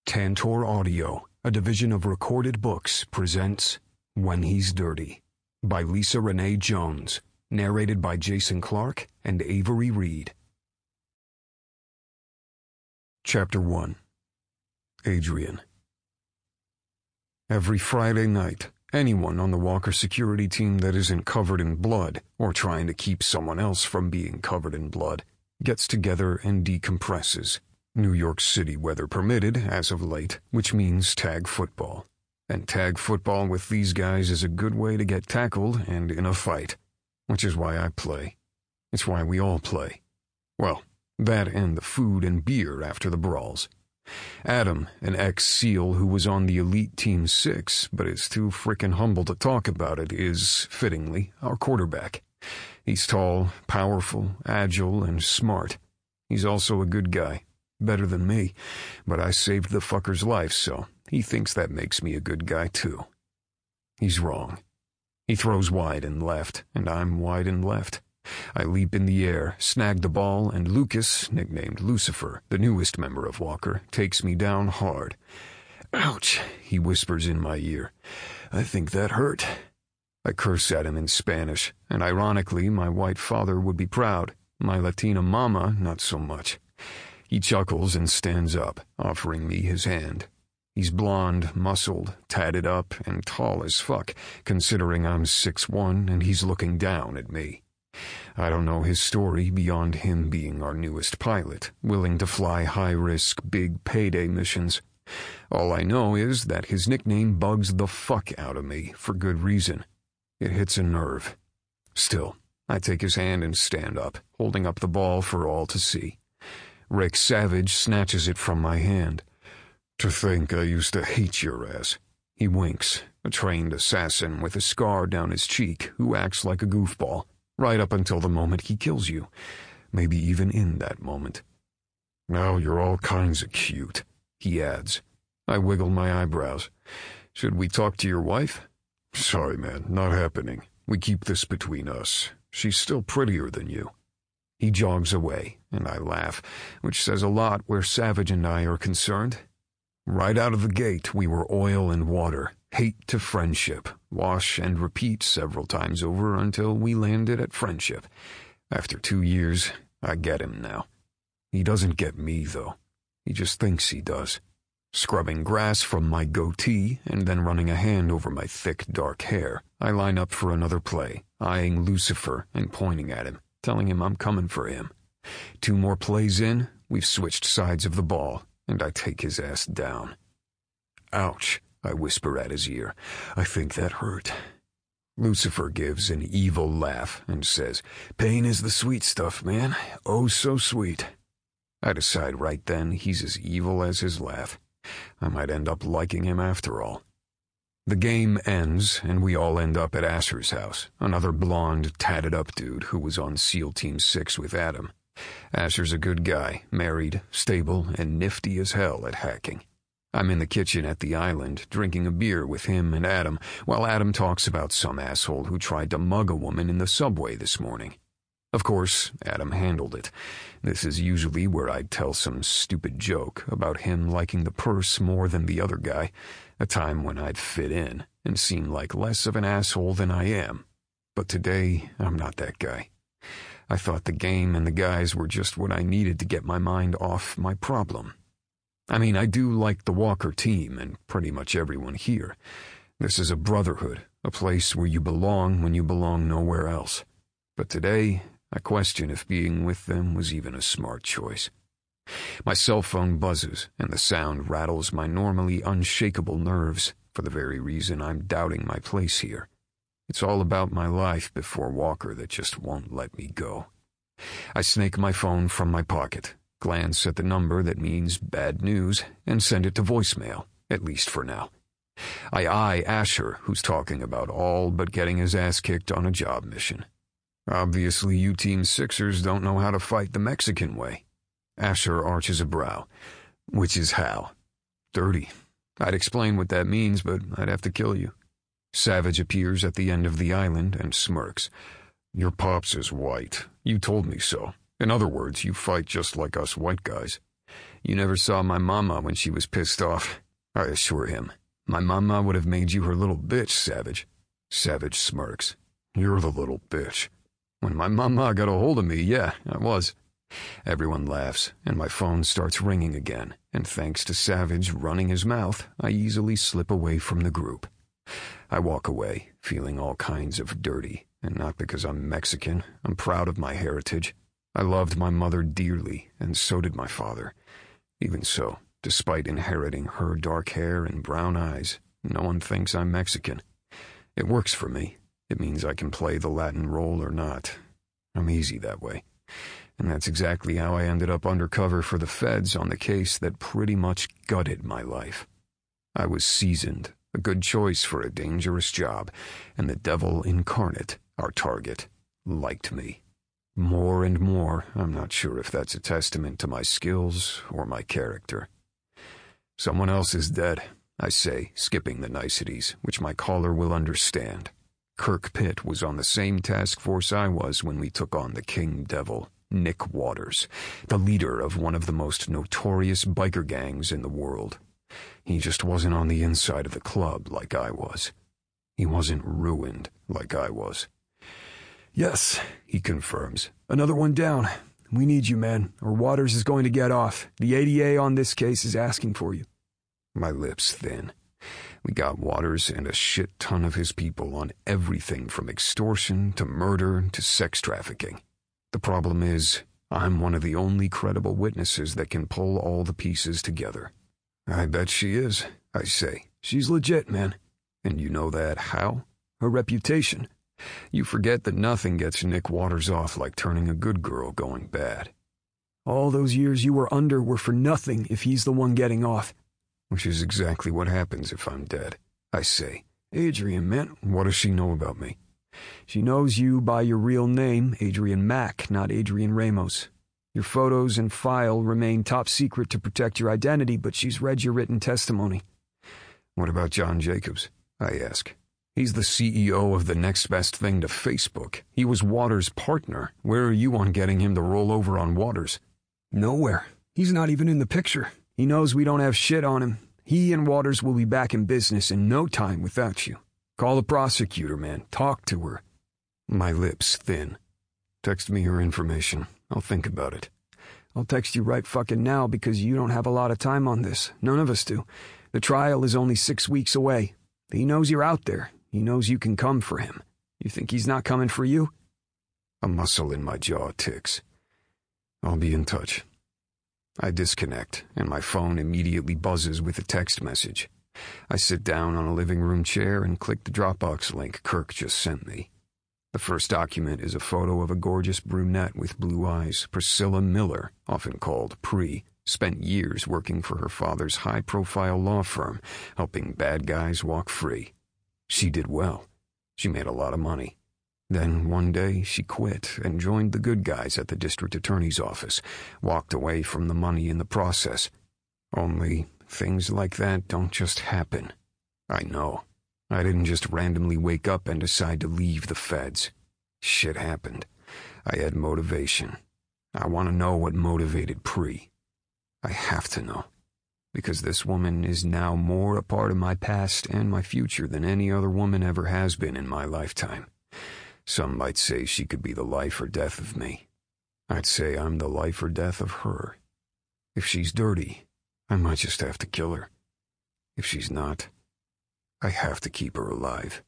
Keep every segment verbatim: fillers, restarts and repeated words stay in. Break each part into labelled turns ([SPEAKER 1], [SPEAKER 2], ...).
[SPEAKER 1] Tantor Audio, a division of Recorded Books, presents When He's Dirty by Lisa Renee Jones, narrated by Jason Clark and Avery Reed. Chapter one. Adrian. Every Friday night, anyone on the Walker security team that isn't covered in blood or trying to keep someone else from being covered in blood gets together and decompresses. New York City weather permitted as of late, which means tag football. And tag football with these guys is a good way to get tackled and in a fight, which is why I play. It's why we all play. Well, that and the food and beer after the brawls. Adam, an ex-SEAL who was on the elite Team six but is too frickin' humble to talk about it, is, fittingly, our quarterback. He's tall, powerful, agile, and smart. He's also a good guy. Better than me, but I saved the fucker's life, so he thinks that makes me a good guy too. He's wrong. He throws wide and left, and I'm wide and left. I leap in the air, snag the ball, and Lucas, nicknamed Lucifer, the newest member of Walker, takes me down hard. "Ouch," he whispers in my ear. "I think that hurt." I curse at him in Spanish, and ironically my white father would be proud. My Latina mama, not so much. He chuckles and stands up, offering me his hand. He's blonde, muscled, tatted up, and tall as fuck, considering I'm six one and he's looking down at me. I don't know his story beyond him being our newest pilot, willing to fly high-risk, big payday missions. All I know is that his nickname bugs the fuck out of me, for good reason. It hits a nerve. Still, I take his hand and stand up, holding up the ball for all to see. Rick Savage snatches it from my hand. "To think I used to hate your ass." He winks, a trained assassin with a scar down his cheek who acts like a goofball, right up until the moment he kills you. Maybe even in that moment. "Now you're all kinds of cute," he adds. I wiggle my eyebrows. "Should we talk to your wife?" "Sorry, man, not happening. We keep this between us. She's still prettier than you." He jogs away, and I laugh, which says a lot where Savage and I are concerned. Right out of the gate, we were oil and water, hate to friendship, wash and repeat several times over until we landed at friendship. After two years, I get him now. He doesn't get me, though. He just thinks he does. Scrubbing grass from my goatee and then running a hand over my thick, dark hair, I line up for another play, eyeing Lucifer and pointing at him, telling him I'm coming for him. Two more plays in, we've switched sides of the ball, and I take his ass down. "Ouch," I whisper at his ear. "I think that hurt." Lucifer gives an evil laugh and says, "Pain is the sweet stuff, man. Oh, so sweet." I decide right then he's as evil as his laugh. I might end up liking him after all. The game ends, and we all end up at Asher's house, another blonde, tatted-up dude who was on SEAL Team six with Adam. Asher's a good guy, married, stable, and nifty as hell at hacking. I'm in the kitchen at the island, drinking a beer with him and Adam, while Adam talks about some asshole who tried to mug a woman in the subway this morning. Of course, Adam handled it. This is usually where I'd tell some stupid joke about him liking the purse more than the other guy, a time when I'd fit in and seem like less of an asshole than I am. But today, I'm not that guy. I thought the game and the guys were just what I needed to get my mind off my problem. I mean, I do like the Walker team and pretty much everyone here. This is a brotherhood, a place where you belong when you belong nowhere else. But today, I question if being with them was even a smart choice. My cell phone buzzes, and the sound rattles my normally unshakable nerves for the very reason I'm doubting my place here. It's all about my life before Walker that just won't let me go. I snake my phone from my pocket, glance at the number that means bad news, and send it to voicemail, at least for now. I eye Asher, who's talking about all but getting his ass kicked on a job mission. Obviously, you Team Sixers don't know how to fight the Mexican way. Asher arches a brow. Which is how? Dirty. I'd explain what that means, but I'd have to kill you. Savage appears at the end of the island and smirks. "Your pops is white. You told me so. In other words, you fight just like us white guys." You never saw my mama when she was pissed off, I assure him. My mama would have made you her little bitch, Savage. Savage smirks. You're the little bitch. When my mama got a hold of me, yeah, I was. Everyone laughs, and my phone starts ringing again, and thanks to Savage running his mouth, I easily slip away from the group. I walk away, feeling all kinds of dirty, and not because I'm Mexican. I'm proud of my heritage. I loved my mother dearly, and so did my father. Even so, despite inheriting her dark hair and brown eyes, no one thinks I'm Mexican. It works for me. It means I can play the Latin role or not. I'm easy that way. And that's exactly how I ended up undercover for the feds on the case that pretty much gutted my life. I was seasoned, a good choice for a dangerous job, and the devil incarnate, our target, liked me. More and more, I'm not sure if that's a testament to my skills or my character. Someone else is dead, I say, skipping the niceties, which my caller will understand. Kirk Pitt was on the same task force I was when we took on the King Devil, Nick Waters, the leader of one of the most notorious biker gangs in the world. He just wasn't on the inside of the club like I was. He wasn't ruined like I was.
[SPEAKER 2] Yes, he confirms. Another one down. We need you, man, or Waters is going to get off. The A D A on this case is asking for you.
[SPEAKER 1] My lips thin. We got Waters and a shit ton of his people on everything from extortion to murder to sex trafficking. The problem is, I'm one of the only credible witnesses that can pull all the pieces together. I bet she is, I say.
[SPEAKER 2] She's legit, man.
[SPEAKER 1] And you know that how?
[SPEAKER 2] Her reputation.
[SPEAKER 1] You forget that nothing gets Nick Waters off like turning a good girl going bad.
[SPEAKER 2] All those years you were under were for nothing if he's the one getting off.
[SPEAKER 1] Which is exactly what happens if I'm dead, I say.
[SPEAKER 2] Adrian, man.
[SPEAKER 1] What does she know about me?
[SPEAKER 2] She knows you by your real name, Adrian Mack, not Adrian Ramos. Your photos and file remain top secret to protect your identity, but she's read your written testimony.
[SPEAKER 1] What about John Jacobs? I ask. He's the C E O of the next best thing to Facebook. He was Waters' partner. Where are you on getting him to roll over on Waters?
[SPEAKER 2] Nowhere. He's not even in the picture. He knows we don't have shit on him. He and Waters will be back in business in no time without you. Call the prosecutor, man. Talk to her.
[SPEAKER 1] My lips thin. Text me her information. I'll think about it.
[SPEAKER 2] I'll text you right fucking now because you don't have a lot of time on this. None of us do. The trial is only six weeks away. He knows you're out there. He knows you can come for him. You think he's not coming for you?
[SPEAKER 1] A muscle in my jaw ticks. I'll be in touch. I disconnect, and my phone immediately buzzes with a text message. I sit down on a living room chair and click the Dropbox link Kirk just sent me. The first document is a photo of a gorgeous brunette with blue eyes, Priscilla Miller, often called Pre, spent years working for her father's high-profile law firm, helping bad guys walk free. She did well. She made a lot of money. Then one day she quit and joined the good guys at the district attorney's office, walked away from the money in the process. Only things like that don't just happen. I know. I didn't just randomly wake up and decide to leave the feds. Shit happened. I had motivation. I want to know what motivated Pre. I have to know. Because this woman is now more a part of my past and my future than any other woman ever has been in my lifetime. Some might say she could be the life or death of me. I'd say I'm the life or death of her. If she's dirty, I might just have to kill her. If she's not, I have to keep her alive.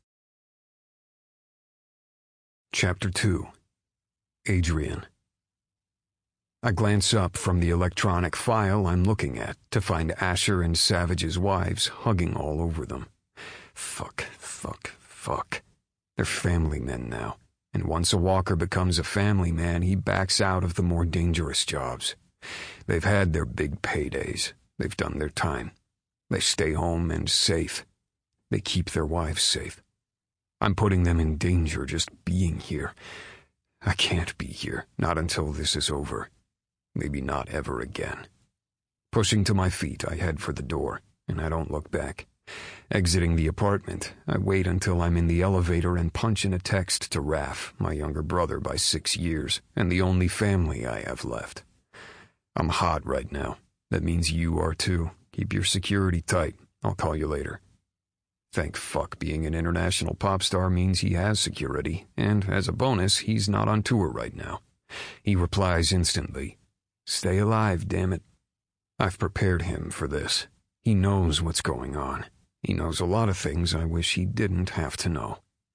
[SPEAKER 1] Chapter two. Adrian. I glance up from the electronic file I'm looking at to find Asher and Savage's wives hugging all over them. Fuck, fuck, fuck. They're family men now, and once a walker becomes a family man, he backs out of the more dangerous jobs. They've had their big paydays. They've done their time. They stay home and safe. They keep their wives safe. I'm putting them in danger just being here. I can't be here, not until this is over. Maybe not ever again. Pushing to my feet, I head for the door, and I don't look back. Exiting the apartment, I wait until I'm in the elevator and punch in a text to Raph, my younger brother by six years, and the only family I have left. I'm hot right now. That means you are too. Keep your security tight. I'll call you later. Thank fuck being an international pop star means he has security, and as a bonus, he's not on tour right now. He replies instantly, "Stay alive, damn it." I've prepared him for this. He knows what's going on. He knows a lot of things I wish he didn't have to know.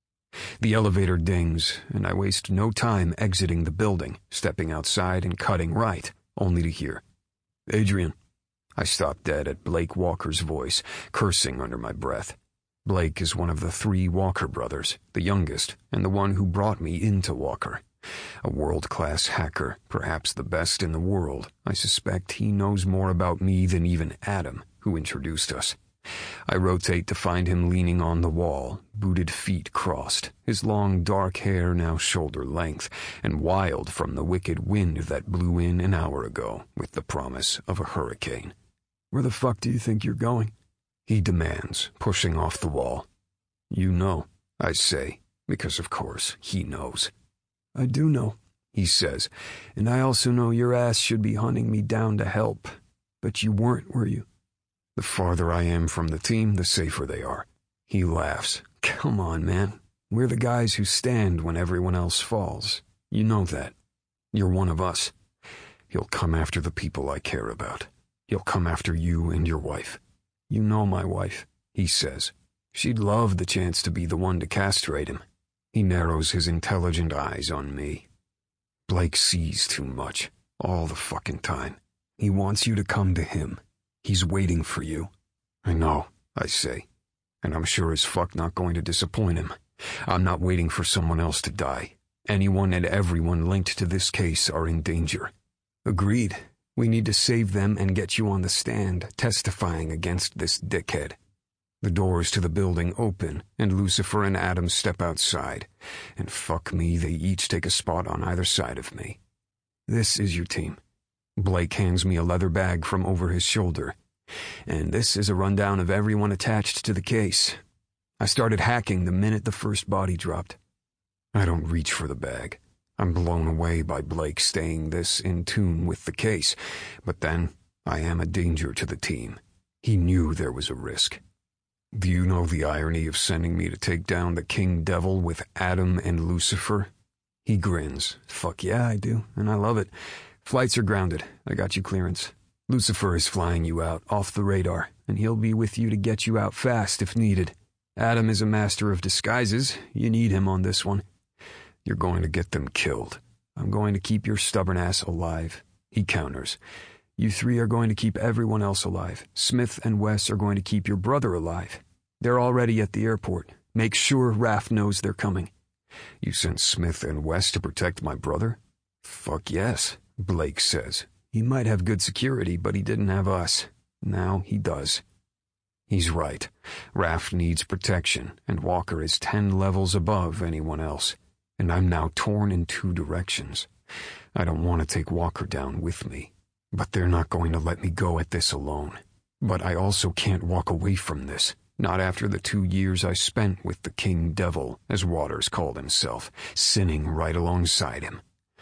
[SPEAKER 1] The elevator dings, and I waste no time exiting the building, stepping outside and cutting right, only to hear, "Adrian." I stop dead at Blake Walker's voice, cursing under my breath. Blake is one of the three Walker brothers, the youngest, and the one who brought me into Walker. A world-class hacker, perhaps the best in the world. I suspect he knows more about me than even Adam, who introduced us. I rotate to find him leaning on the wall, booted feet crossed, his long dark hair now shoulder length, and wild from the wicked wind that blew in an hour ago with the promise of a hurricane.
[SPEAKER 2] "Where the fuck do you think you're going?"
[SPEAKER 1] he demands, pushing off the wall. "You know," I say, because of course he knows.
[SPEAKER 2] "I do know," he says, "and I also know your ass should be hunting me down to help. But you weren't, were you?"
[SPEAKER 1] The farther I am from the team, the safer they are. He laughs.
[SPEAKER 2] "Come on, man. We're the guys who stand when everyone else falls. You know that.
[SPEAKER 1] You're one of us. He'll come after the people I care about. He'll come after you and your wife."
[SPEAKER 2] "You know my wife,"
[SPEAKER 1] he says.
[SPEAKER 2] "She'd love the chance to be the one to castrate him."
[SPEAKER 1] He narrows his intelligent eyes on me. Blake sees too much, all the fucking time. He wants you to come to him. He's waiting for you. I know, I say, and I'm sure as fuck not going to disappoint him. I'm not waiting for someone else to die. Anyone and everyone linked to this case are in danger.
[SPEAKER 2] Agreed. We need to save them and get you on the stand, testifying against this dickhead.
[SPEAKER 1] The doors to the building open, and Lucifer and Adam step outside. And fuck me, they each take a spot on either side of me.
[SPEAKER 2] This is your team.
[SPEAKER 1] Blake hands me a leather bag from over his shoulder.
[SPEAKER 2] And this is a rundown of everyone attached to the case. I started hacking the minute the first body dropped.
[SPEAKER 1] I don't reach for the bag. I'm blown away by Blake staying this in tune with the case. But then, I am a danger to the team. He knew there was a risk. Do you know the irony of sending me to take down the King Devil with Adam and Lucifer?
[SPEAKER 2] He grins. Fuck yeah, I do, and I love it. Flights are grounded. I got you clearance. Lucifer is flying you out, off the radar, and he'll be with you to get you out fast if needed. Adam is a master of disguises. You need him on this one.
[SPEAKER 1] You're going to get them killed.
[SPEAKER 2] I'm going to keep your stubborn ass alive. He counters. You three are going to keep everyone else alive. Smith and Wes are going to keep your brother alive. They're already at the airport. Make sure Raph knows they're coming.
[SPEAKER 1] You sent Smith and Wes to protect my brother?
[SPEAKER 2] Fuck yes, Blake says. He might have good security, but he didn't have us. Now he does.
[SPEAKER 1] He's right. Raph needs protection, and Walker is ten levels above anyone else. And I'm now torn in two directions. I don't want to take Walker down with me, but they're not going to let me go at this alone. But I also can't walk away from this, not after the two years I spent with the King Devil, as Waters called himself, sinning right alongside him.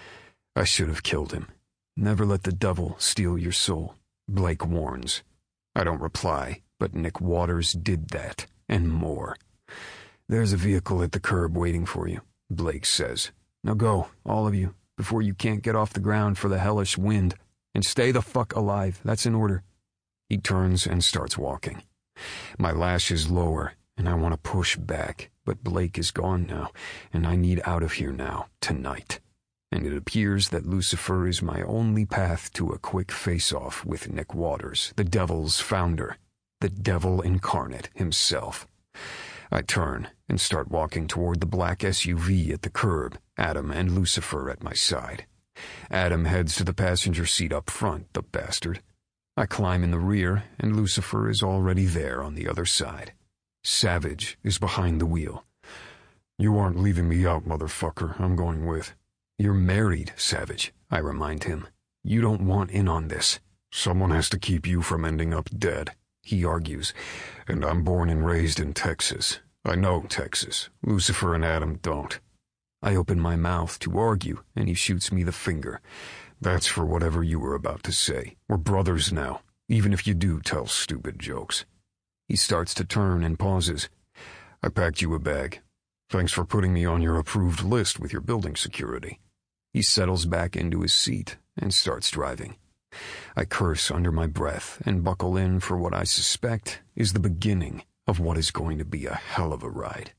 [SPEAKER 1] I should have killed him.
[SPEAKER 2] Never let the devil steal your soul,
[SPEAKER 1] Blake warns. I don't reply, but Nick Waters did that, and more.
[SPEAKER 2] There's a vehicle at the curb waiting for you, Blake says. Now go, all of you, before you can't get off the ground for the hellish wind. And stay the fuck alive, that's in order.
[SPEAKER 1] He turns and starts walking. My lash is lower, and I want to push back, but Blake is gone now, and I need out of here now, tonight. And it appears that Lucifer is my only path to a quick face-off with Nick Waters, the Devil's founder, the Devil incarnate himself. I turn and start walking toward the black S U V at the curb, Adam and Lucifer at my side. Adam heads to the passenger seat up front, the bastard. I climb in the rear, and Lucifer is already there on the other side. Savage is behind the wheel. You aren't leaving me out, motherfucker. I'm going with. You're married, Savage, I remind him. You don't want in on this. Someone has to keep you from ending up dead, he argues. And I'm born and raised in Texas. I know Texas. Lucifer and Adam don't. I open my mouth to argue, and he shoots me the finger. That's for whatever you were about to say. We're brothers now. even if you do tell stupid jokes. He starts to turn and pauses. I packed you a bag. Thanks for putting me on your approved list with your building security. He settles back into his seat and starts driving. I curse under my breath and buckle in for what I suspect is the beginning of what is going to be a hell of a ride.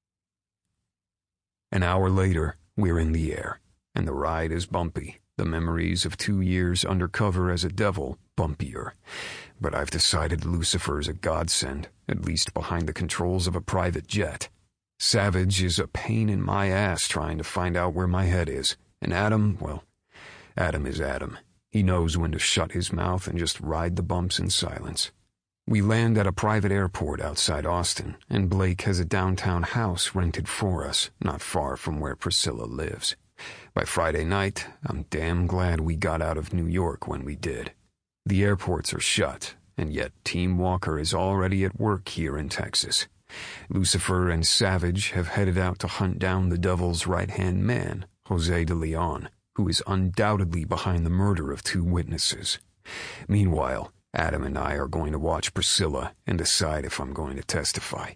[SPEAKER 1] An hour later, we're in the air, and the ride is bumpy. The memories of two years undercover as a devil, bumpier. But I've decided Lucifer's a godsend, at least behind the controls of a private jet. Savage is a pain in my ass trying to find out where my head is. And Adam, well, Adam is Adam. He knows when to shut his mouth and just ride the bumps in silence. We land at a private airport outside Austin, and Blake has a downtown house rented for us, not far from where Priscilla lives. By Friday night, I'm damn glad we got out of New York when we did. The airports are shut, and yet Team Walker is already at work here in Texas. Lucifer and Savage have headed out to hunt down the devil's right-hand man, Jose de Leon, who is undoubtedly behind the murder of two witnesses. Meanwhile, Adam and I are going to watch Priscilla and decide if I'm going to testify.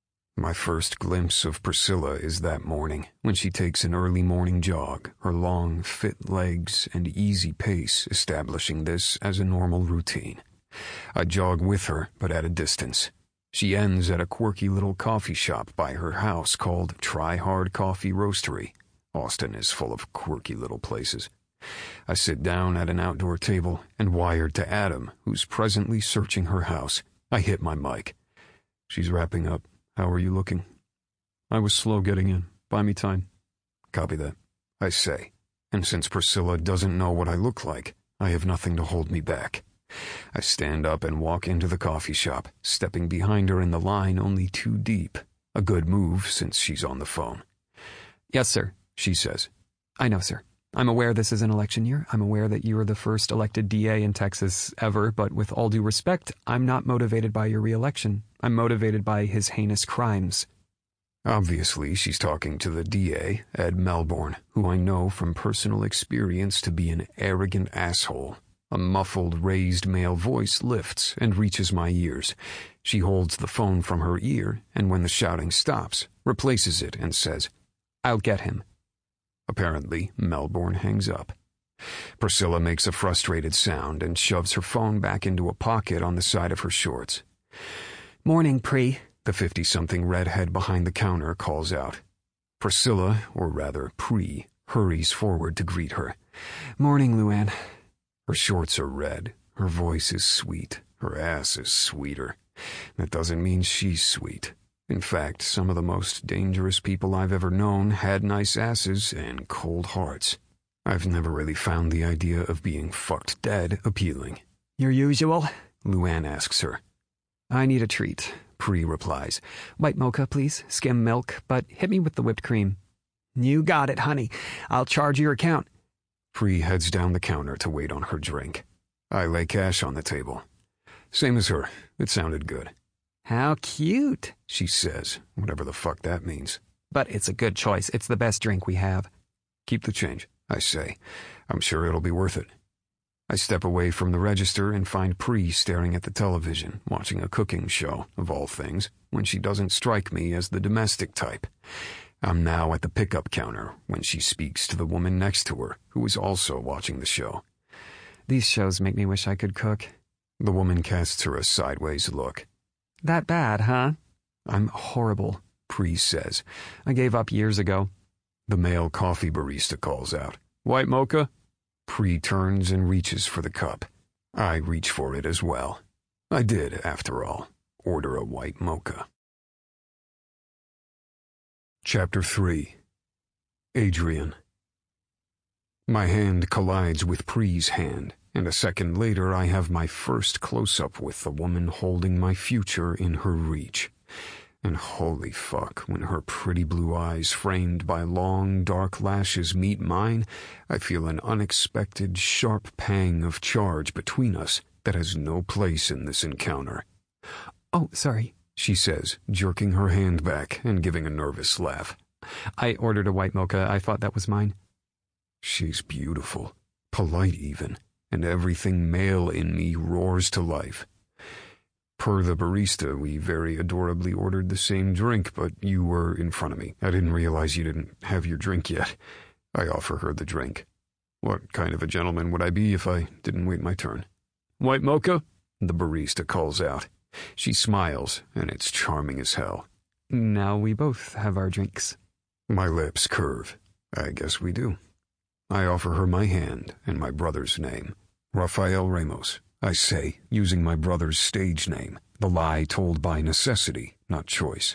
[SPEAKER 1] My first glimpse of Priscilla is that morning, when she takes an early morning jog, her long, fit legs and easy pace establishing this as a normal routine. I jog with her, but at a distance. She ends at a quirky little coffee shop by her house called Try Hard Coffee Roastery. Austin is full of quirky little places. I sit down at an outdoor table and wired to Adam, who's presently searching her house. I hit my mic. She's wrapping up. How are you looking? I was slow getting in. Buy me time. Copy that, I say. And since Priscilla doesn't know what I look like, I have nothing to hold me back. I stand up and walk into the coffee shop, stepping behind her in the line only two deep. A good move since she's on the phone.
[SPEAKER 2] Yes, sir, she says. I know, sir. I'm aware this is an election year. I'm aware that you're the first elected D A in Texas ever, but with all due respect, I'm not motivated by your re-election. I'm motivated by his heinous crimes.
[SPEAKER 1] Obviously, she's talking to the D A, Ed Melbourne, who I know from personal experience to be an arrogant asshole. A muffled, raised male voice lifts and reaches my ears. She holds the phone from her ear, and when the shouting stops, replaces it and says, "I'll get him." Apparently, Melbourne hangs up. Priscilla makes a frustrated sound and shoves her phone back into a pocket on the side of her shorts. "Morning, Pri," the fifty-something redhead behind the counter calls out. Priscilla, or rather Pri, hurries forward to greet her. "Morning, Luann." Her shorts are red, her voice is sweet, her ass is sweeter. That doesn't mean she's sweet. In fact, some of the most dangerous people I've ever known had nice asses and cold hearts. I've never really found the idea of being fucked dead appealing. "Your usual?" Luann asks her. "I need a treat," Pri replies. "White mocha, please. Skim milk, but hit me with the whipped cream." "You got it, honey. I'll charge your account." Pri heads down the counter to wait on her drink. I lay cash on the table. Same as her. It sounded good. "How cute," she says, whatever the fuck that means. "But it's a good choice. It's the best drink we have." "Keep the change," I say. "I'm sure it'll be worth it." I step away from the register and find Pri staring at the television, watching a cooking show, of all things, when she doesn't strike me as the domestic type. I'm now at the pickup counter when she speaks to the woman next to her, who is also watching the show. "These shows make me wish I could cook." The woman casts her a sideways look. "That bad, huh?" "I'm horrible," Pri says. "I gave up years ago." The male coffee barista calls out, "White mocha?" Pri turns and reaches for the cup. I reach for it as well. I did, after all, order a white mocha. Chapter three. Adrian. My hand collides with Pri's hand, and a second later I have my first close-up with the woman holding my future in her reach. And holy fuck, when her pretty blue eyes framed by long, dark lashes meet mine, I feel an unexpected, sharp pang of charge between us that has no place in this encounter. "Oh, sorry," she says, jerking her hand back and giving a nervous laugh. "I ordered a white mocha. I thought that was mine." She's beautiful, polite even, and everything male in me roars to life. Per the barista, we very adorably ordered the same drink, but you were in front of me. I didn't realize you didn't have your drink yet. I offer her the drink. What kind of a gentleman would I be if I didn't wait my turn? White mocha? The barista calls out. She smiles, and it's charming as hell.
[SPEAKER 2] Now we both have our drinks.
[SPEAKER 1] My lips curve. I guess we do. I offer her my hand and my brother's name. Rafael Ramos, I say, using my brother's stage name, the lie told by necessity, not choice.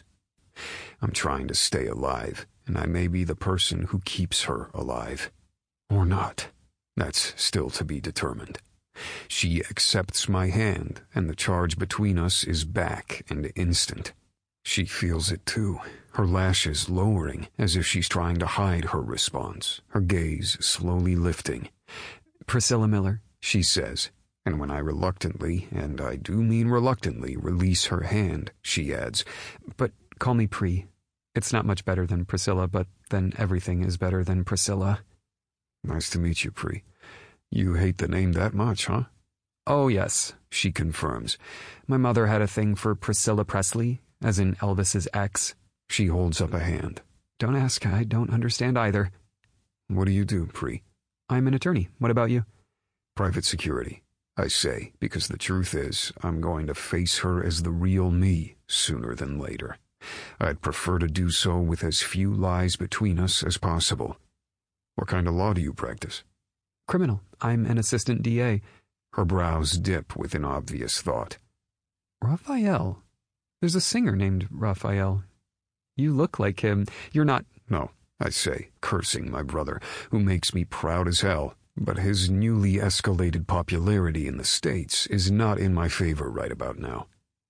[SPEAKER 1] I'm trying to stay alive, and I may be the person who keeps her alive. Or not. That's still to be determined. She accepts my hand, and the charge between us is back and instant. She feels it too, her lashes lowering as if she's trying to hide her response, her gaze slowly lifting.
[SPEAKER 2] Priscilla Miller,
[SPEAKER 1] she says, and when I reluctantly, and I do mean reluctantly, release her hand, she adds,
[SPEAKER 2] but call me Pri. It's not much better than Priscilla, but then everything is better than Priscilla.
[SPEAKER 1] Nice to meet you, Pri. You hate the name that much, huh?
[SPEAKER 2] Oh, yes, she confirms. My mother had a thing for Priscilla Presley, as in Elvis's ex.
[SPEAKER 1] She holds up a hand.
[SPEAKER 2] Don't ask, I don't understand either.
[SPEAKER 1] What do you do, Pri?
[SPEAKER 2] I'm an attorney. What about you?
[SPEAKER 1] Private security, I say, because the truth is, I'm going to face her as the real me sooner than later. I'd prefer to do so with as few lies between us as possible. What kind of law do you practice?
[SPEAKER 2] Criminal. I'm an assistant D A.
[SPEAKER 1] Her brows dip with an obvious thought.
[SPEAKER 2] Raphael? There's a singer named Raphael. You look like him. You're not...
[SPEAKER 1] No, I say, cursing my brother, who makes me proud as hell, but his newly escalated popularity in the States is not in my favor right about now.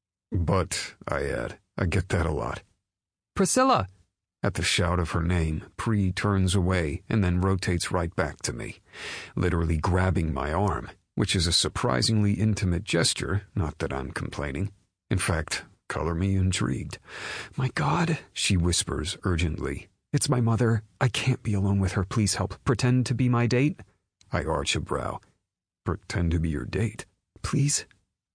[SPEAKER 1] But, I add, I get that a lot.
[SPEAKER 2] Priscilla!
[SPEAKER 1] At the shout of her name, Pri turns away and then rotates right back to me, literally grabbing my arm, which is a surprisingly intimate gesture, not that I'm complaining. In fact, color me intrigued.
[SPEAKER 2] My God, she whispers urgently. It's my mother. I can't be alone with her. Please help. Pretend to be my date?
[SPEAKER 1] I arch a brow. Pretend to be your date?
[SPEAKER 2] Please?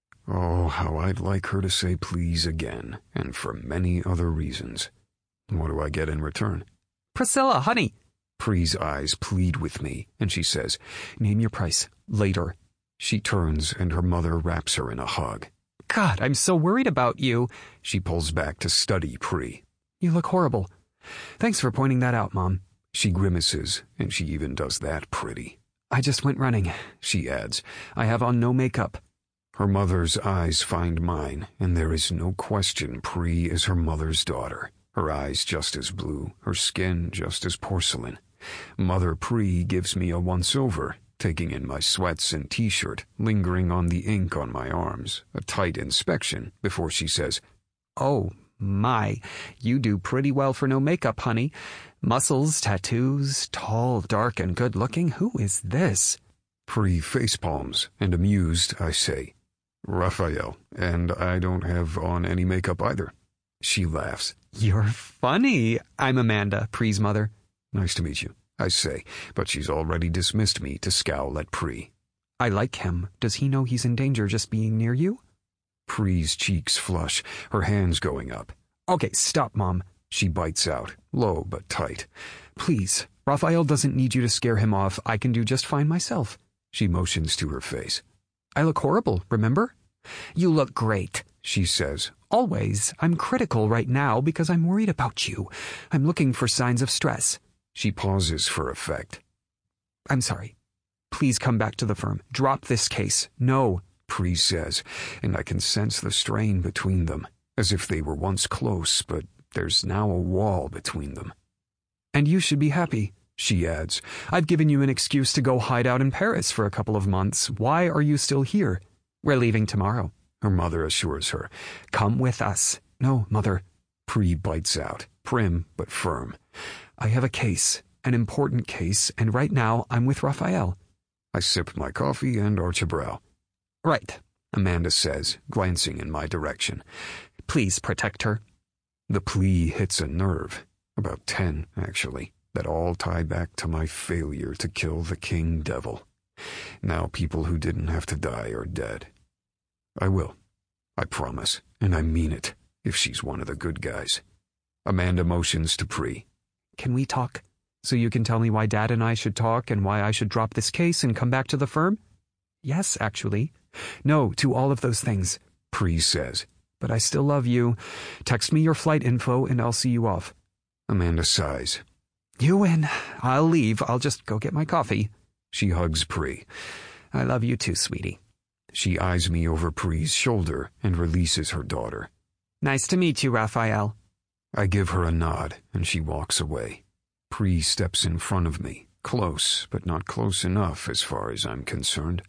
[SPEAKER 1] Oh, how I'd like her to say please again, and for many other reasons. What do I get in return?
[SPEAKER 2] Priscilla, honey!
[SPEAKER 1] Pri's eyes plead with me, and she says,
[SPEAKER 2] Name your price. Later.
[SPEAKER 1] She turns, and her mother wraps her in a hug.
[SPEAKER 2] God, I'm so worried about you.
[SPEAKER 1] She pulls back to study Pri.
[SPEAKER 2] You look horrible. Thanks for pointing that out, Mom.
[SPEAKER 1] She grimaces, and she even does that pretty.
[SPEAKER 2] I just went running, she adds. I have on no makeup.
[SPEAKER 1] Her mother's eyes find mine, and there is no question Pri is her mother's daughter. Her eyes just as blue, her skin just as porcelain. Mother Pri gives me a once-over, taking in my sweats and t-shirt, lingering on the ink on my arms, a tight inspection, before she says,
[SPEAKER 2] Oh, my, you do pretty well for no makeup, honey. Muscles, tattoos, tall, dark, and good-looking. Who is this?
[SPEAKER 1] Pri facepalms, and amused, I say, Raphael, and I don't have on any makeup either. She laughs.
[SPEAKER 2] You're funny. I'm Amanda, Pri's mother.
[SPEAKER 1] Nice to meet you, I say, but she's already dismissed me to scowl at Pri.
[SPEAKER 2] I like him. Does he know he's in danger just being near you?
[SPEAKER 1] Pri's cheeks flush, her hands going up.
[SPEAKER 2] Okay, stop, Mom.
[SPEAKER 1] She bites out, low but tight.
[SPEAKER 2] Please, Raphael doesn't need you to scare him off. I can do just fine myself.
[SPEAKER 1] She motions to her face.
[SPEAKER 2] I look horrible, remember? You look great, she says. Always. I'm critical right now because I'm worried about you. I'm looking for signs of stress.
[SPEAKER 1] She pauses for effect.
[SPEAKER 2] I'm sorry. Please come back to the firm. Drop this case. No,
[SPEAKER 1] Pri says, and I can sense the strain between them, as if they were once close, but there's now a wall between them.
[SPEAKER 2] And you should be happy, she adds. I've given you an excuse to go hide out in Paris for a couple of months. Why are you still here? We're leaving tomorrow,
[SPEAKER 1] her mother assures her.
[SPEAKER 2] Come with us. No, Mother.
[SPEAKER 1] Pri bites out, prim but firm.
[SPEAKER 2] I have a case, an important case, and right now I'm with Raphael.
[SPEAKER 1] I sip my coffee and arch a brow.
[SPEAKER 2] Right,
[SPEAKER 1] Amanda says, glancing in my direction.
[SPEAKER 2] Please protect her.
[SPEAKER 1] The plea hits a nerve, about ten, actually, that all tie back to my failure to kill the King Devil. Now people who didn't have to die are dead. I will. I promise, and I mean it, if she's one of the good guys. Amanda motions to Pri.
[SPEAKER 2] Can we talk? So you can tell me why Dad and I should talk and why I should drop this case and come back to the firm? Yes, actually. No, to all of those things,
[SPEAKER 1] Pri says.
[SPEAKER 2] But I still love you. Text me your flight info and I'll see you off.
[SPEAKER 1] Amanda sighs.
[SPEAKER 2] You win. I'll leave. I'll just go get my coffee.
[SPEAKER 1] She hugs Pri.
[SPEAKER 2] I love you too, sweetie.
[SPEAKER 1] She eyes me over Pri's shoulder and releases her daughter.
[SPEAKER 2] Nice to meet you, Raphael.
[SPEAKER 1] I give her a nod, and she walks away. Pri steps in front of me, close, but not close enough as far as I'm concerned.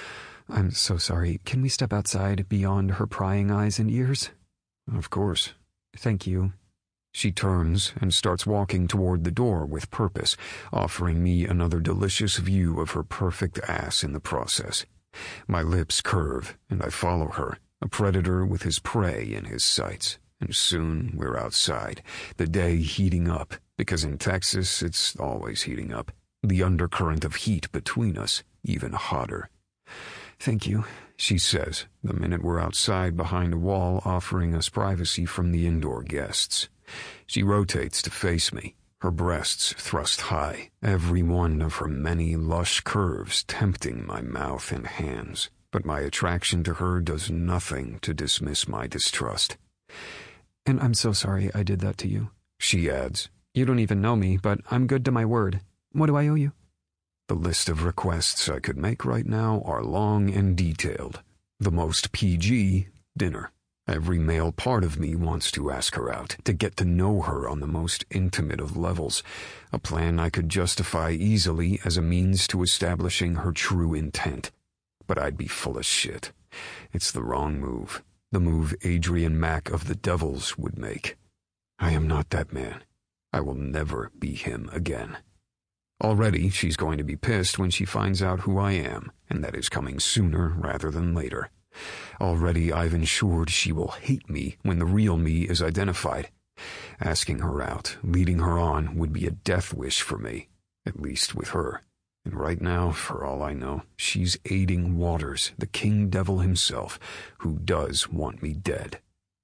[SPEAKER 2] I'm so sorry. Can we step outside beyond her prying eyes and ears?
[SPEAKER 1] Of course.
[SPEAKER 2] Thank you.
[SPEAKER 1] She turns and starts walking toward the door with purpose, offering me another delicious view of her perfect ass in the process. My lips curve, and I follow her, a predator with his prey in his sights. And soon we're outside, the day heating up, because in Texas it's always heating up. The undercurrent of heat between us, even hotter.
[SPEAKER 2] Thank you,
[SPEAKER 1] she says, the minute we're outside behind a wall offering us privacy from the indoor guests. She rotates to face me, her breasts thrust high, every one of her many lush curves tempting my mouth and hands. But my attraction to her does nothing to dismiss my distrust.
[SPEAKER 2] And I'm so sorry I did that to you,
[SPEAKER 1] she adds.
[SPEAKER 2] You don't even know me, but I'm good to my word. What do I owe you?
[SPEAKER 1] The list of requests I could make right now are long and detailed. The most P G, dinner. Every male part of me wants to ask her out, to get to know her on the most intimate of levels, a plan I could justify easily as a means to establishing her true intent. But I'd be full of shit. It's the wrong move, the move Adrian Mack of the Devils would make. I am not that man. I will never be him again. Already she's going to be pissed when she finds out who I am, and that is coming sooner rather than later. Already I've ensured she will hate me when the real me is identified. Asking her out, leading her on, would be a death wish for me, at least with her. And right now, for all I know, she's aiding Waters, the king devil himself, who does want me dead.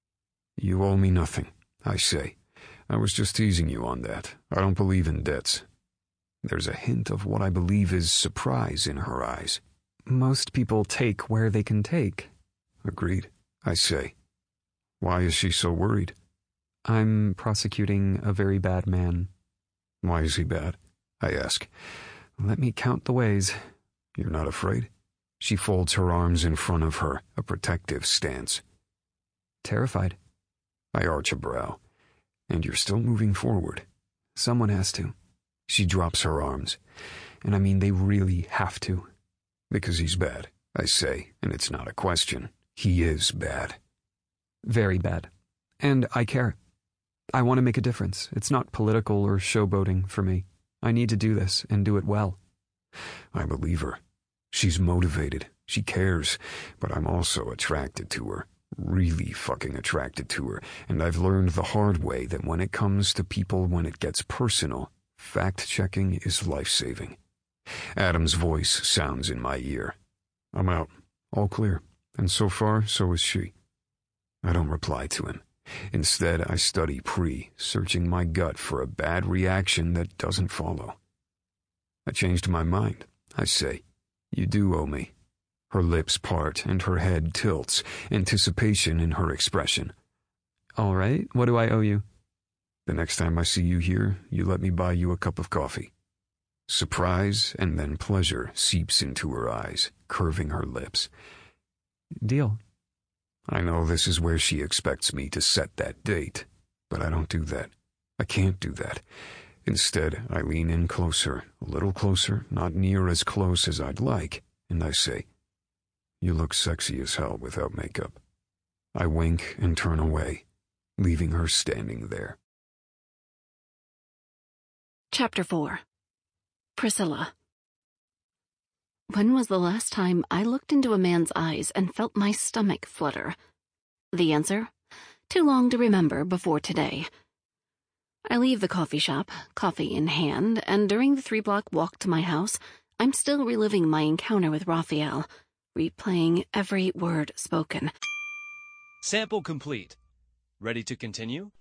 [SPEAKER 1] You owe me nothing, I say. I was just teasing you on that. I don't believe in debts. There's a hint of what I believe is surprise in her eyes.
[SPEAKER 2] Most people take where they can take.
[SPEAKER 1] Agreed, I say. Why is she so worried?
[SPEAKER 2] I'm prosecuting a very bad man.
[SPEAKER 1] Why is he bad? I ask.
[SPEAKER 2] Let me count the ways.
[SPEAKER 1] You're not afraid? She folds her arms in front of her, a protective stance.
[SPEAKER 2] Terrified.
[SPEAKER 1] I arch a brow. And you're still moving forward.
[SPEAKER 2] Someone has to.
[SPEAKER 1] She drops her arms.
[SPEAKER 2] And I mean they really have to.
[SPEAKER 1] Because he's bad, I say, and it's not a question. He is bad.
[SPEAKER 2] Very bad. And I care. I want to make a difference. It's not political or showboating for me. I need to do this and do it well.
[SPEAKER 1] I believe her. She's motivated. She cares. But I'm also attracted to her. Really fucking attracted to her. And I've learned the hard way that when it comes to people, when it gets personal, fact-checking is life-saving. Adam's voice sounds in my ear. I'm out. All clear. And so far, so is she. I don't reply to him. Instead, I study Pri, searching my gut for a bad reaction that doesn't follow. I changed my mind, I say. You do owe me. Her lips part and her head tilts, anticipation in her expression.
[SPEAKER 2] All right, what do I owe you?
[SPEAKER 1] The next time I see you here, you let me buy you a cup of coffee. Surprise and then pleasure seeps into her eyes, curving her lips.
[SPEAKER 2] Deal.
[SPEAKER 1] I know this is where she expects me to set that date, but I don't do that. I can't do that. Instead, I lean in closer, a little closer, not near as close as I'd like, and I say, You look sexy as hell without makeup. I wink and turn away, leaving her standing there.
[SPEAKER 3] Chapter four. Priscilla. When was the last time I looked into a man's eyes and felt my stomach flutter? The answer? Too long to remember before today. I leave the coffee shop, coffee in hand, and during the three-block walk to my house, I'm still reliving my encounter with Raphael, replaying every word spoken.
[SPEAKER 4] Sample complete. Ready to continue?